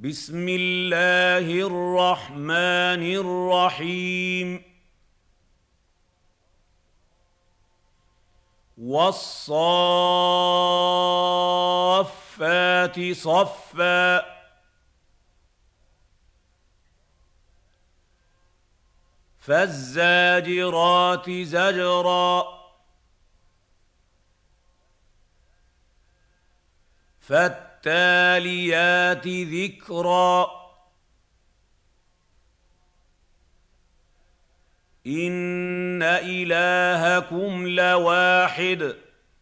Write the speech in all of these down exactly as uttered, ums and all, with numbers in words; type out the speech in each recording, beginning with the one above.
بسم الله الرحمن الرحيم والصافات صفا فالزاجرات زجرا فالتاليات ذكرا إن إلهكم لواحد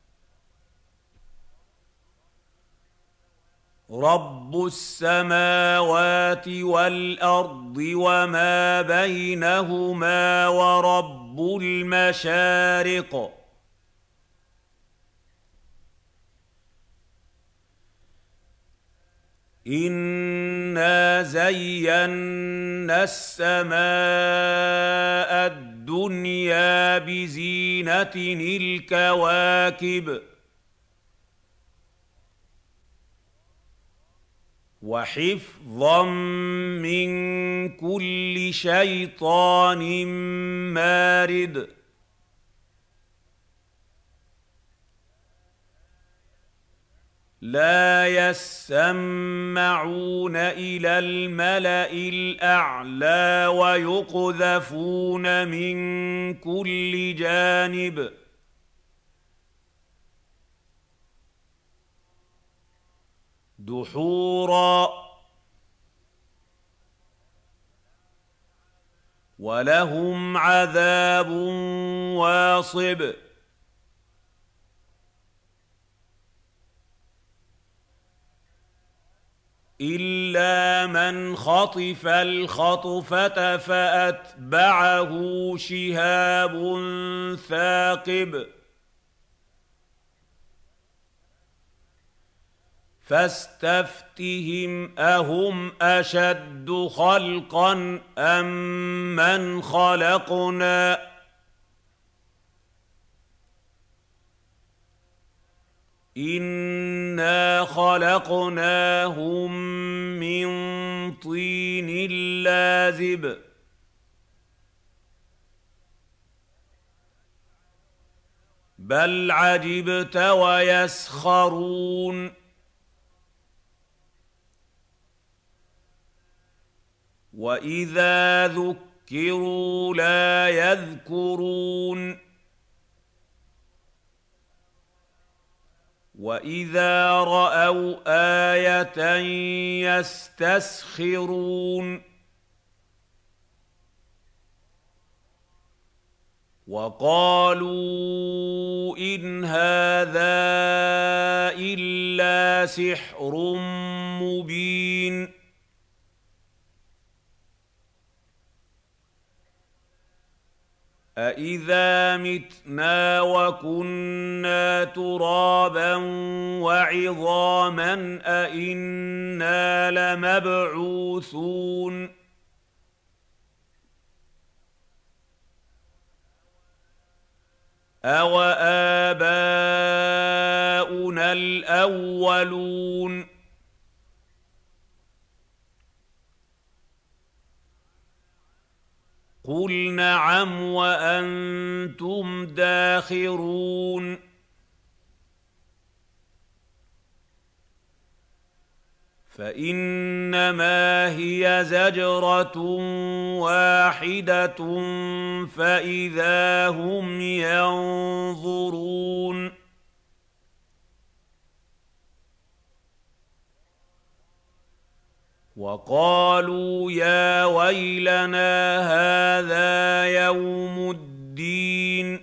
رب السماوات والأرض وما بينهما ورب المشارق إنا زينا السماء الدنيا بزينة الكواكب وحفظا من كل شيطان مارد لا يسمعون إلى الملأ الأعلى ويقذفون من كل جانب دحورا ولهم عذاب واصب إلا من خطف الخطفة فأتبعه شهاب ثاقب فاستفتهم أهم أشد خلقا أم من خلقنا إنا خلقناهم من طين لازب بل عجبت ويسخرون وإذا ذكروا لا يذكرون وإذا رأوا آية يستسخرون وقالوا إن هذا إلا سحر مبين أإذا متنا وكنا ترابا وعظاما أإنا لمبعوثون أوآباؤنا الأولون قل نعم وأنتم داخرون فإنما هي زجرة واحدة فإذا هم ينظرون وقالوا يا ويلنا هذا يوم الدين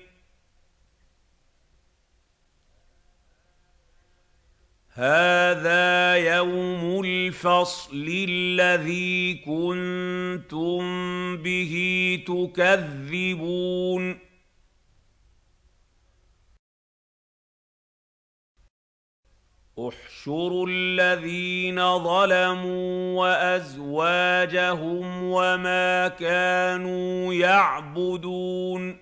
هذا يوم الفصل الذي كنتم به تكذبون احشروا الذين ظلموا وأزواجهم وما كانوا يعبدون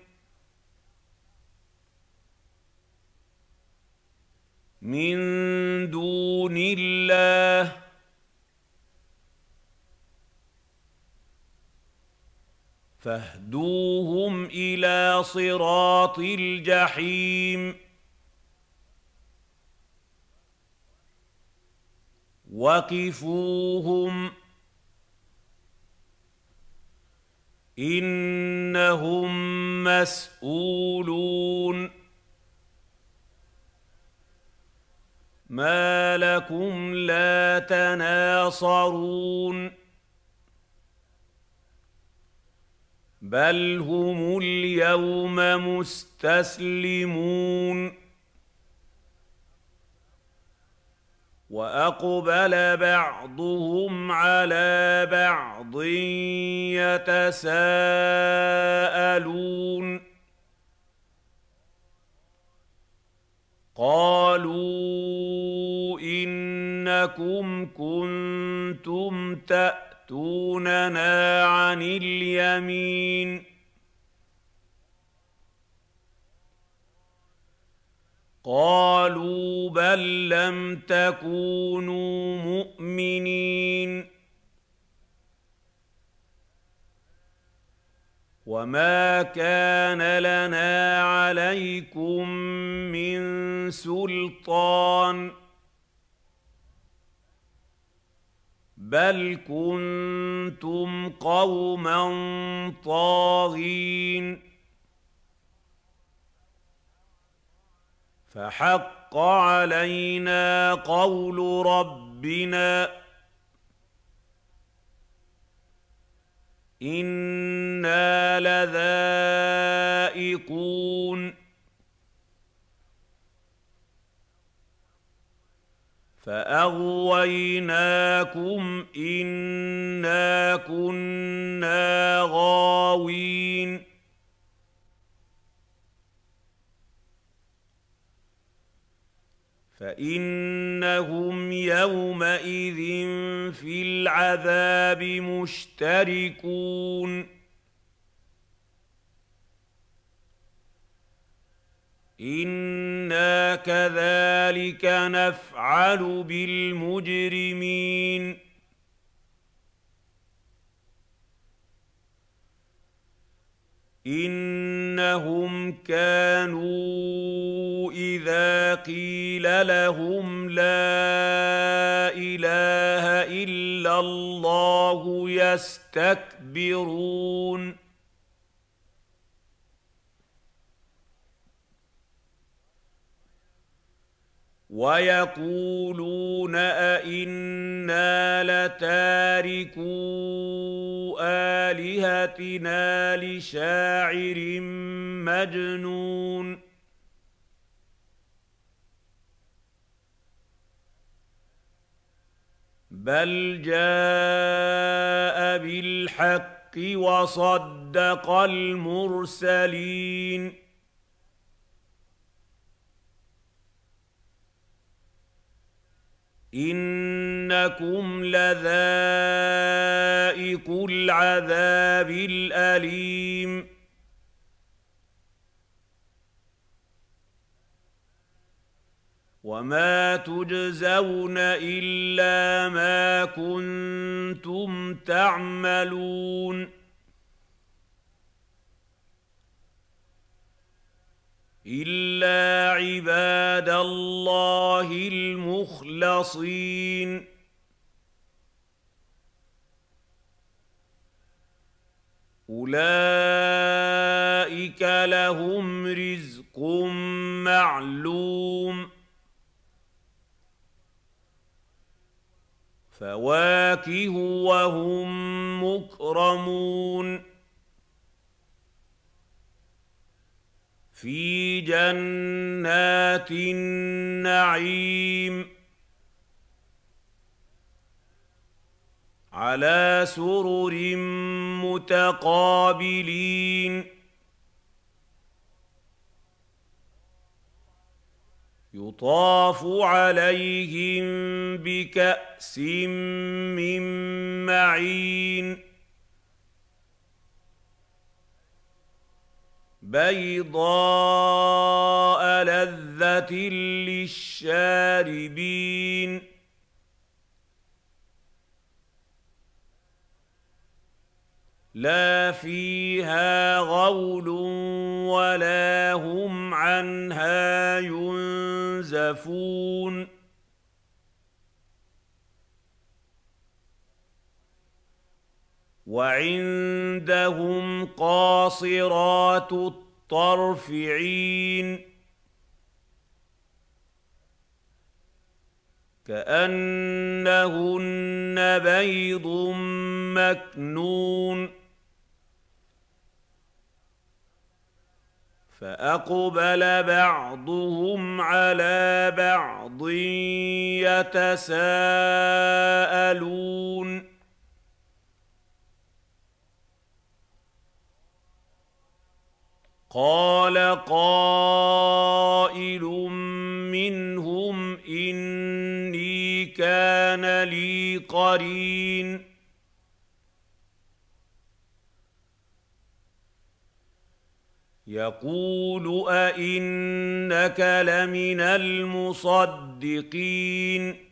من دون الله فاهدوهم إلى صراط الجحيم وقفوهم إنهم مسئولون ما لكم لا تناصرون بل هم اليوم مستسلمون وأقبل بعضهم على بعض يتساءلون قالوا إنكم كنتم تأتوننا عن اليمين قالوا بل لم تكونوا مؤمنين وما كان لنا عليكم من سلطان بل كنتم قوما طاغين فحق علينا قول ربنا إنا لذائقون فأغويناكم إنا كنا غاوين فإنهم يومئذ في العذاب مشتركون إنا كذلك نفعل بالمجرمين إنهم كانوا إذا قيل لهم لا إله إلا الله يستكبرون ويقولون أئنا لتاركو آلهتنا لشاعر مجنون بل جاء بالحق وصدق المرسلين إنكم لذائقو العذاب الأليم وما تجزون إلا ما كنتم تعملون إلا عباد الله المخلصين أولئك لهم رزق معلوم فواكه وهم مكرمون في جنات النعيم على سرر متقابلين يطاف عليهم بكأس من معين بيضاء لذة للشاربين لا فيها غول ولا هم عنها ينزفون وعندهم قاصرات الطرف عين كأنهن بيض مكنون فأقبل بعضهم على بعض يتساءلون قال قائل منهم إني كان لي قرين يقول أئنك لمن المصدقين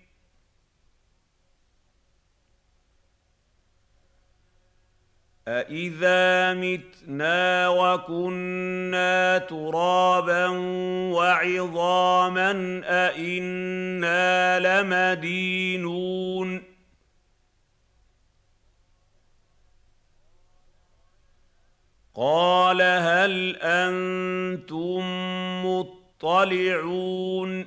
أإذا متنا وكنا ترابا وعظاما أإنا لمدينون قال هل أنتم مطلعون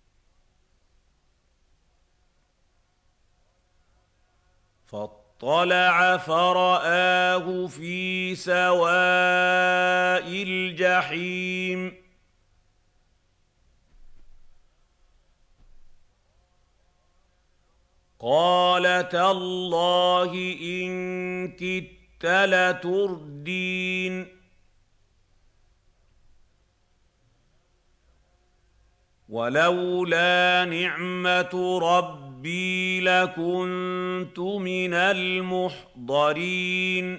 فاطلع فرآه في سواء الجحيم قال تالله إن كدت لتردين ولولا نعمة ربي لكنت من المحضرين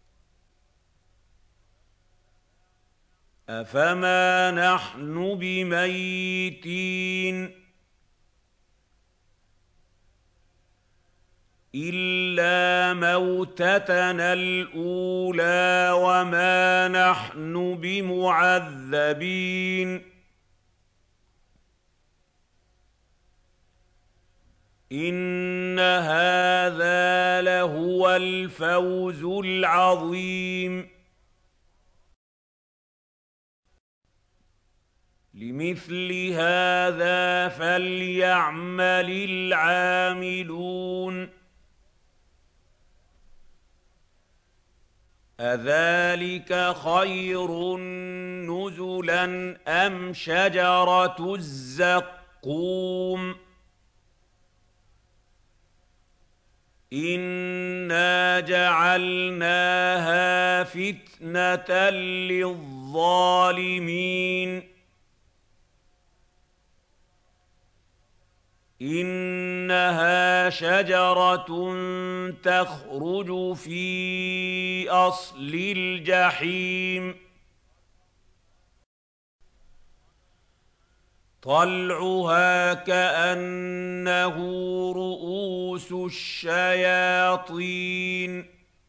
أفما نحن بميتين إلا موتتنا الأولى وما نحن بمعذبين إن هذا لهو الفوز العظيم لمثل هذا فليعمل العاملون أذلك خير نزلا أم شجرة الزقوم إنا جعلناها فتنة للظالمين إنها شجرة تخرج في أصل الجحيم طلعها كأنه رؤوس الشياطين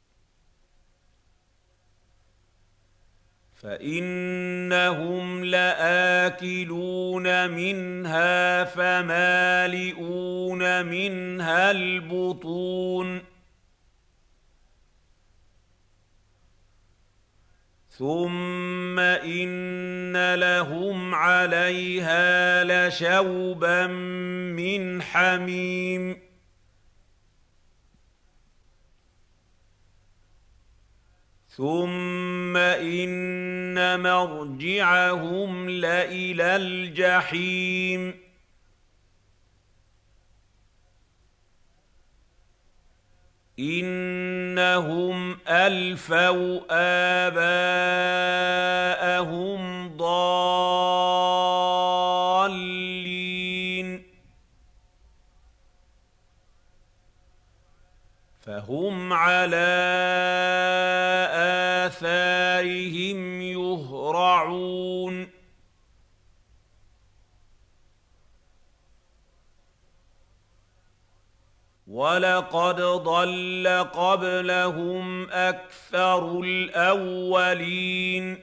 فإنهم لآكلون منها فمالئون منها البطون ثم إن لهم عليها لشوبا من حميم ثم إن مرجعهم لإلى الجحيم إنهم ألفوا آباءهم ضالين فهم على آثارهم يهرعون وَلَقَدْ ضَلَّ قَبْلَهُمْ أَكْثَرُ الْأَوَّلِينَ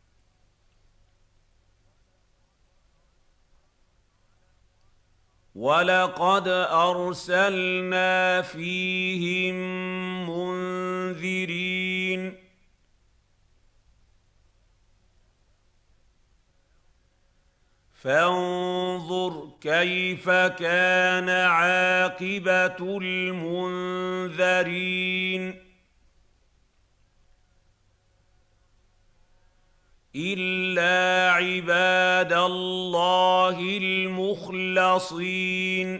وَلَقَدْ أَرْسَلْنَا فِيهِم مُّنذِرِينَ فانظُرْ كَيْفَ كَانَ عَاقِبَةُ الْمُنذَرِينَ إِلَّا عِبَادَ اللَّهِ الْمُخْلَصِينَ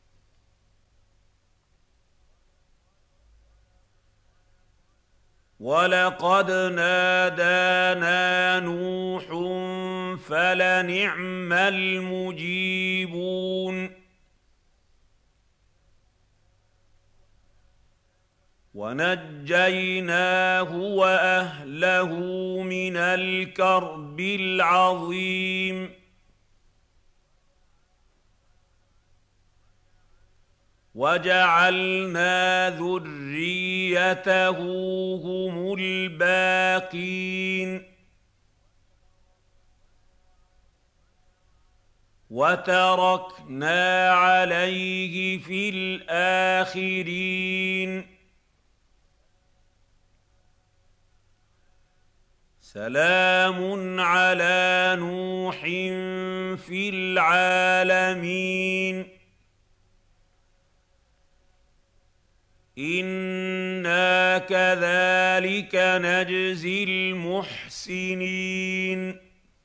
وَلَقَدْ نَادَانَا نُوحٌ فَلَنِعْمَ الْمُجِيبُونَ وَنَجَّيْنَاهُ وَأَهْلَهُ مِنَ الْكَرْبِ الْعَظِيمِ وَجَعَلْنَا ذُرِّيَّتَهُ هُمُ الْبَاقِينَ وَتَرَكْنَا عَلَيْهِ فِي الْآخِرِينَ سَلَامٌ عَلَىٰ نُوحٍ فِي الْعَالَمِينَ إِنَّا كَذَٰلِكَ نَجْزِي الْمُحْسِنِينَ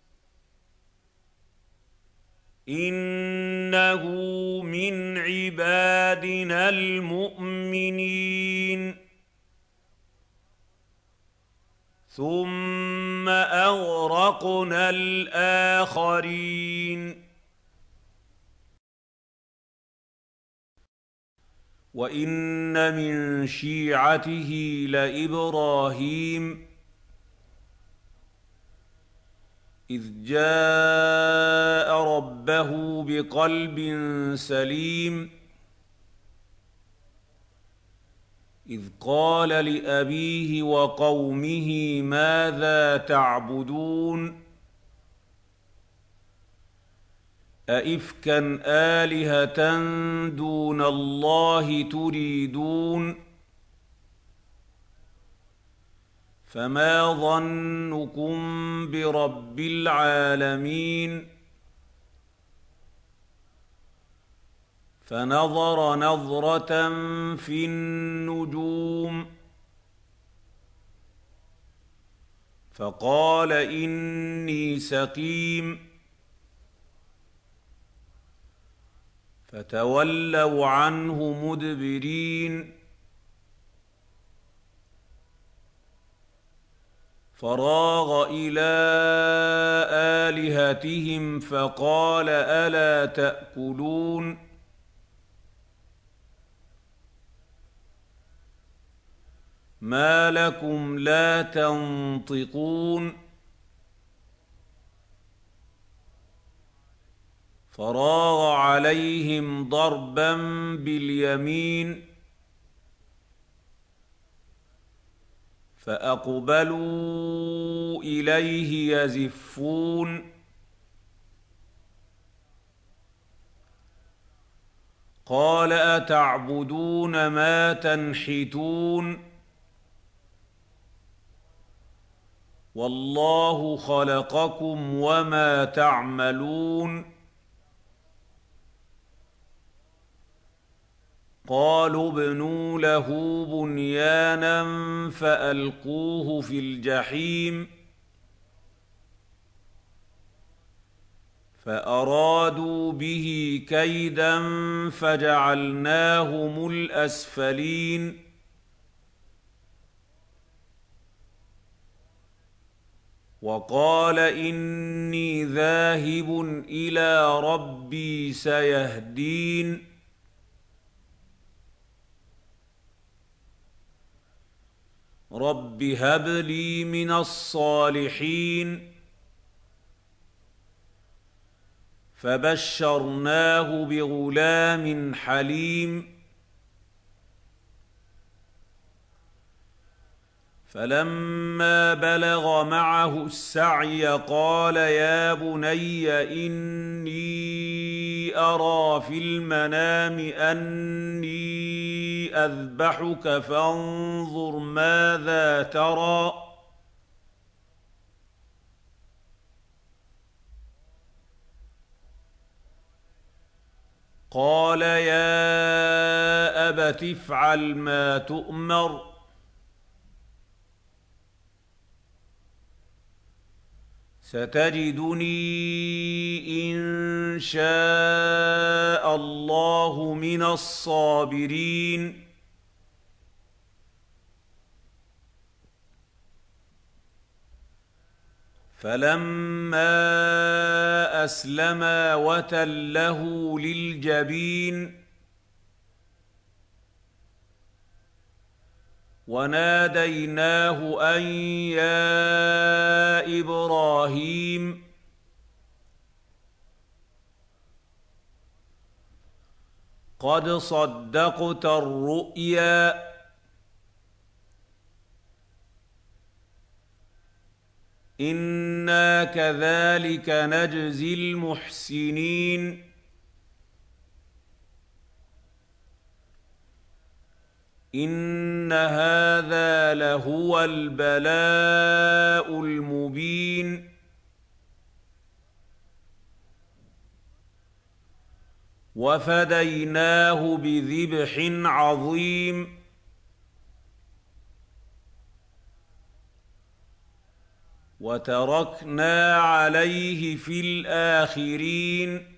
إِنَّهُ مِنْ عِبَادِنَا الْمُؤْمِنِينَ ثُمَّ أَغْرَقْنَا الْآخَرِينَ وَإِنَّ مِن شِيعَتِهِ لَإِبْرَاهِيمَ إِذْ جَاءَ رَبَّهُ بِقَلْبٍ سَلِيمٍ إِذْ قَالَ لِأَبِيهِ وَقَوْمِهِ مَاذَا تَعْبُدُونَ أَئِفْكًا آلِهَةً دُونَ اللَّهِ تُرِيدُونَ فَمَا ظَنُّكُم بِرَبِّ الْعَالَمِينَ فَنَظَرَ نَظْرَةً فِي النُّجُومِ فَقَالَ إِنِّي سَقِيمٌ فَتَوَلَّوْا عَنْهُ مُدْبِرِينَ فَرَاغَ إِلَىٰ آلِهَتِهِمْ فَقَالَ أَلَا تَأْكُلُونَ مَا لَكُمْ لَا تَنطِقُونَ فَرَاغَ عَلَيْهِمْ ضَرْبًا بِالْيَمِينِ فَأَقْبَلُوا إِلَيْهِ يَزِفُّونَ قَالَ أَتَعْبُدُونَ مَا تَنْحِتُونَ وَاللَّهُ خَلَقَكُمْ وَمَا تَعْمَلُونَ قَالُوا ابْنُوا لَهُ بُنْيَانًا فَأَلْقُوهُ فِي الْجَحِيمِ فَأَرَادُوا بِهِ كَيْدًا فَجَعَلْنَاهُمُ الْأَسْفَلِينَ وَقَالَ إِنِّي ذَاهِبٌ إِلَىٰ رَبِّي سَيَهْدِينِ رَبِّ هَبْ لِي مِنَ الصَّالِحِينَ فَبَشَّرْنَاهُ بِغُلَامٍ حَلِيمٍ فلما بلغ معه السعي قال يا بني إني أرى في المنام أني أذبحك فانظر ماذا ترى قال يا أبت افعل ما تؤمر ستجدني إن شاء الله من الصابرين فلما أسلما وتله للجبين وناديناه أن يا إبراهيم قد صدقت الرؤيا إنا كذلك نجزي المحسنين إن هذا لهو البلاء المبين وفديناه بذبح عظيم وتركنا عليه في الآخرين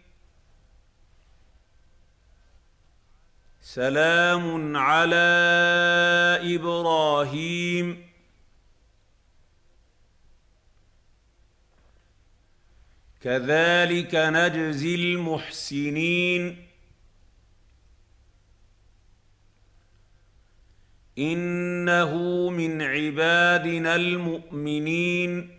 سلام على إبراهيم كذلك نجزي المحسنين إنه من عبادنا المؤمنين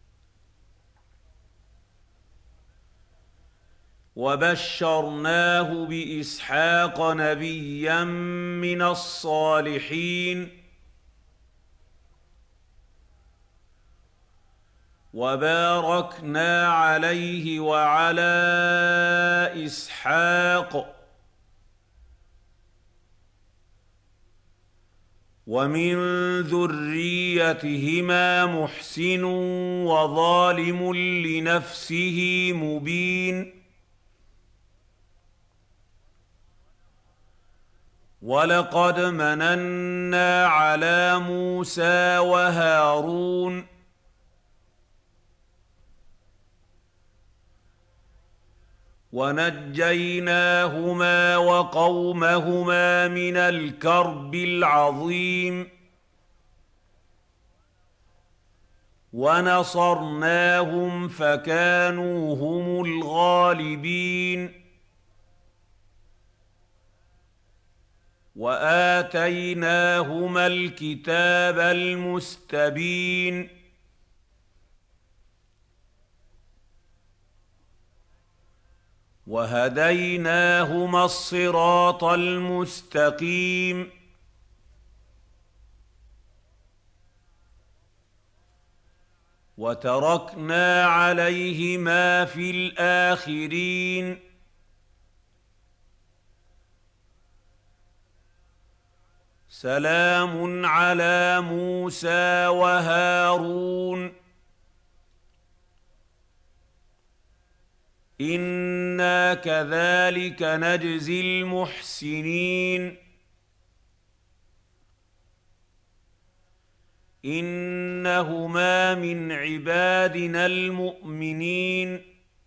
وبشرناه بإسحاق نبيا من الصالحين وباركنا عليه وعلى إسحاق ومن ذريتهما محسن وظالم لنفسه مبين ولقد مننا على موسى وهارون ونجيناهما وقومهما من الكرب العظيم ونصرناهم فكانوا هم الغالبين وآتيناهما الكتاب المستبين وهديناهما الصراط المستقيم وتركنا عليهما في الآخرين سلام على موسى وهارون إنا كذلك نجزي المحسنين إنهما من عبادنا المؤمنين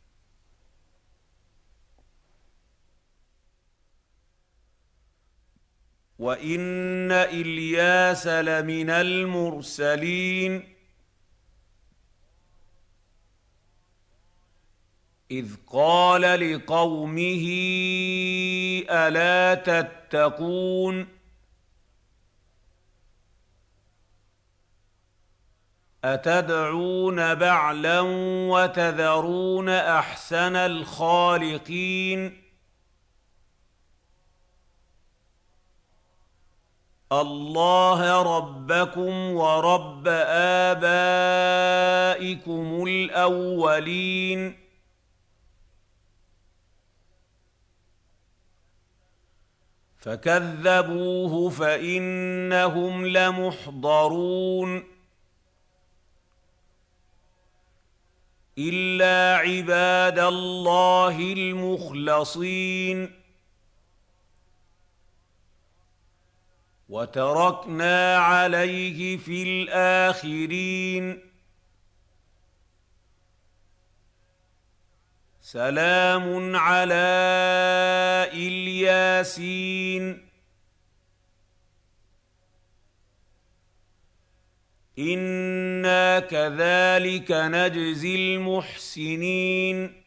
وإن إلياس لمن المرسلين إذ قال لقومه ألا تتقون أتدعون بعلا وتذرون أحسن الخالقين اللَّهَ رَبَّكُمْ وَرَبَّ آبَائِكُمُ الْأَوَّلِينَ فَكَذَّبُوهُ فَإِنَّهُمْ لَمُحْضَرُونَ إِلَّا عِبَادَ اللَّهِ الْمُخْلَصِينَ وَتَرَكْنَا عَلَيْهِ فِي الْآخِرِينَ سَلَامٌ عَلَىٰ إِلْ يَاسِينَ إِنَّا كَذَٰلِكَ نَجْزِي الْمُحْسِنِينَ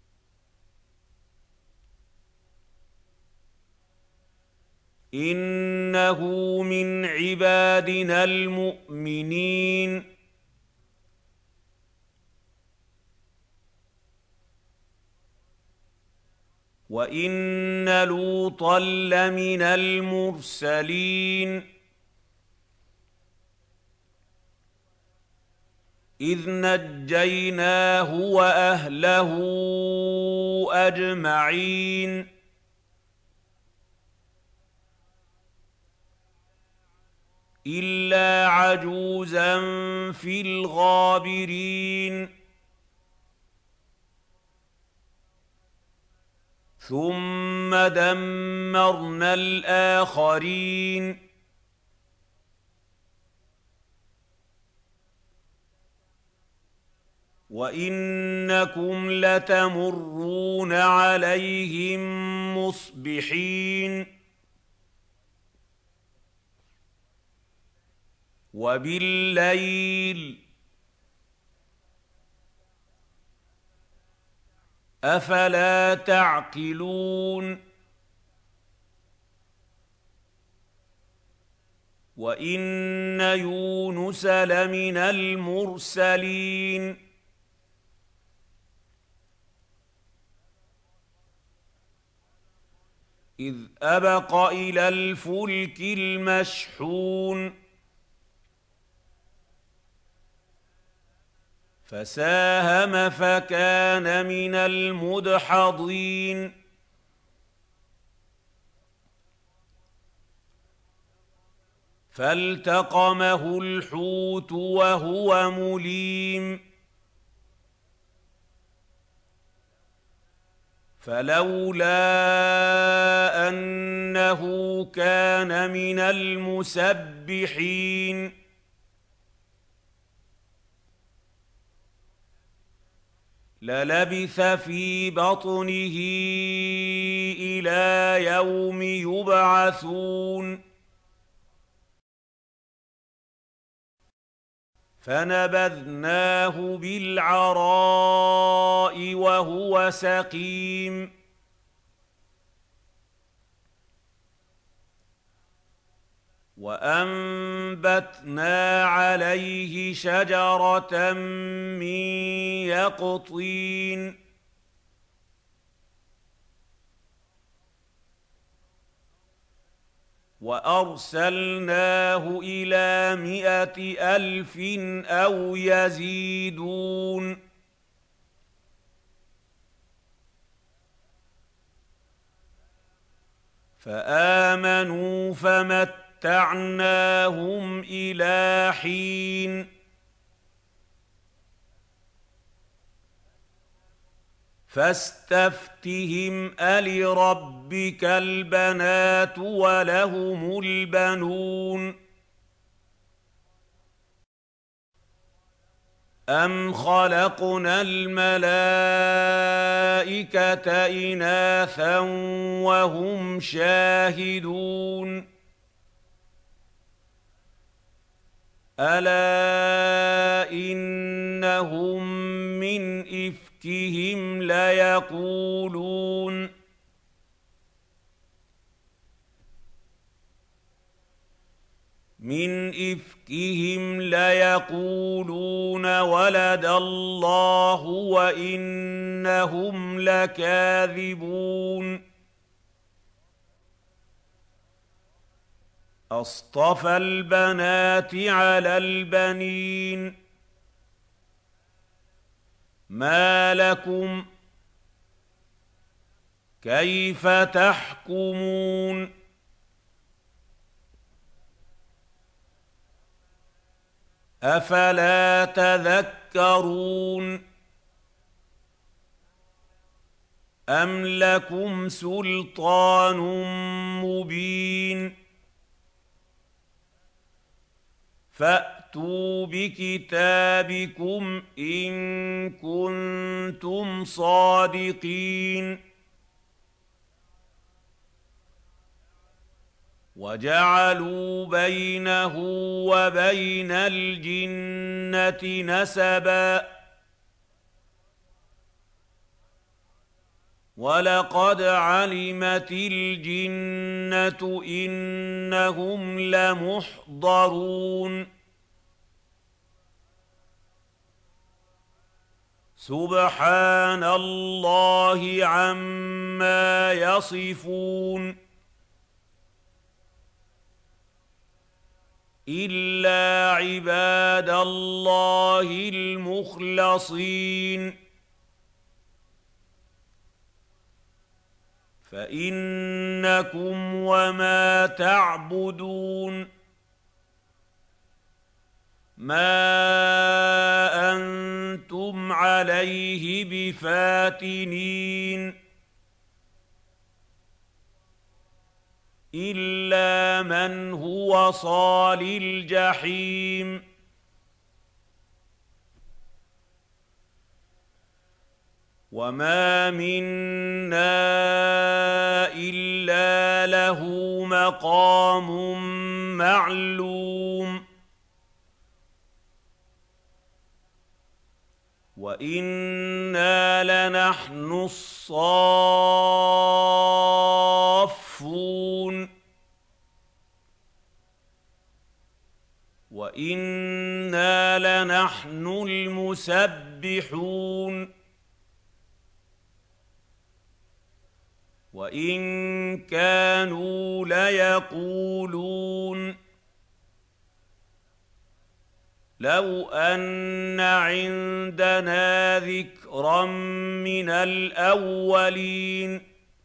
إِنَّهُ مِنْ عِبَادِنَا الْمُؤْمِنِينَ وَإِنَّ لُوطًا لَّمِنَ الْمُرْسَلِينَ إِذْ نَجَّيْنَاهُ وَأَهْلَهُ أَجْمَعِينَ إِلَّا عَجُوزًا فِي الْغَابِرِينَ ثُمَّ دَمَّرْنَا الْآخَرِينَ وَإِنَّكُمْ لَتَمُرُّونَ عَلَيْهِم مُّصْبِحِينَ وَبِاللَّيْلِ ۗ أَفَلَا تَعْقِلُونَ وَإِنَّ يُونُسَ لَمِنَ الْمُرْسَلِينَ إِذْ أَبَقَ إِلَى الْفُلْكِ الْمَشْحُونِ فَسَاهَمَ فَكَانَ مِنَ الْمُدْحَضِينَ فَالْتَقَمَهُ الْحُوتُ وَهُوَ مُلِيمٌ فَلَوْلَا أَنَّهُ كَانَ مِنَ الْمُسَبِّحِينَ لَلَبِثَ فِي بَطْنِهِ إِلَىٰ يَوْمِ يُبْعَثُونَ فَنَبَذْنَاهُ بِالْعَرَاءِ وَهُوَ سَقِيمٌ وَأَنبَتْنَا عَلَيْهِ شَجَرَةً مِّن يَقْطِينٍ وَأَرْسَلْنَاهُ إِلَىٰ مِائَةِ أَلْفٍ أَوْ يَزِيدُونَ فَآمَنُوا فَمَتَّعْنَاهُمْ إِلَىٰ حِينٍ فَاسْتَفْتِهِمْ أَلِرَبِّكَ الْبَنَاتُ وَلَهُمُ الْبَنُونَ أَمْ خَلَقْنَا الْمَلَائِكَةَ إِنَاثًا وَهُمْ شَاهِدُونَ أَلَا إِنَّهُم مِّنْ إِفْكِهِمْ لَيَقُولُونَ مِنْ إِفْكِهِمْ لَيَقُولُونَ وَلَدَ اللَّهُ وَإِنَّهُمْ لَكَاذِبُونَ أصطفى البنات على البنين ما لكم كيف تحكمون أفلا تذكرون أم لكم سلطان مبين فأتوا بكتابكم إن كنتم صادقين وجعلوا بينه وبين الجنة نسبا ولقد علمت الجنة إنهم لمحضرون سبحان الله عما يصفون إلا عباد الله المخلصين فإنكم وما تعبدون ما أنتم عليه بفاتنين إلا من هو صال الجحيم وما منا إلا له مقام معلوم وإنا لنحن الصافون وإنا لنحن المسبحون وإن كانوا ليقولون لو أن عندنا ذكرا من الأولين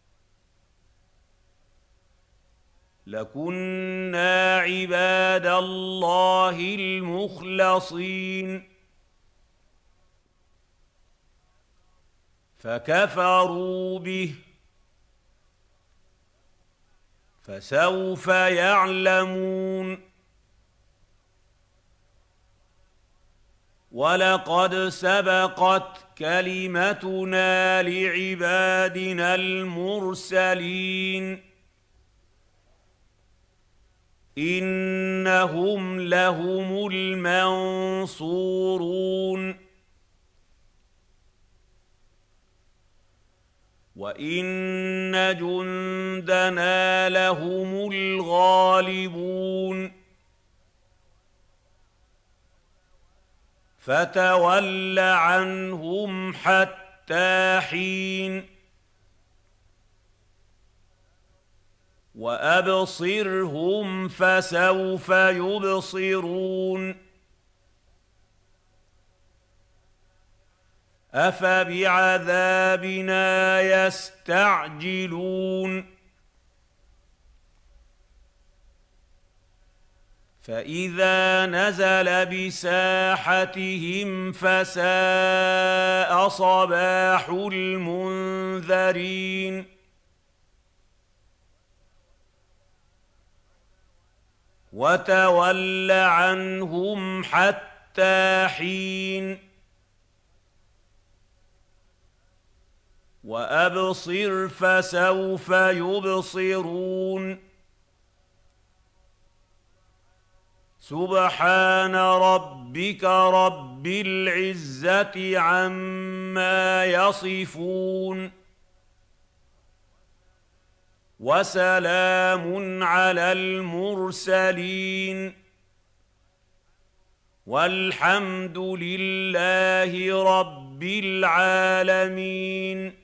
لكنا عباد الله المخلصين فكفروا به فسوف يعلمون ولقد سبقت كلمتنا لعبادنا المرسلين إنهم لهم المنصورون وإن جندنا لهم الغالبون فتول عنهم حتى حين وأبصرهم فسوف يبصرون أفبعذابنا يستعجلون فإذا نزل بساحتهم فساء صباح المنذرين وتول عنهم حتى حين وأبصر فسوف يبصرون سبحان ربك رب العزة عما يصفون وسلام على المرسلين والحمد لله رب العالمين.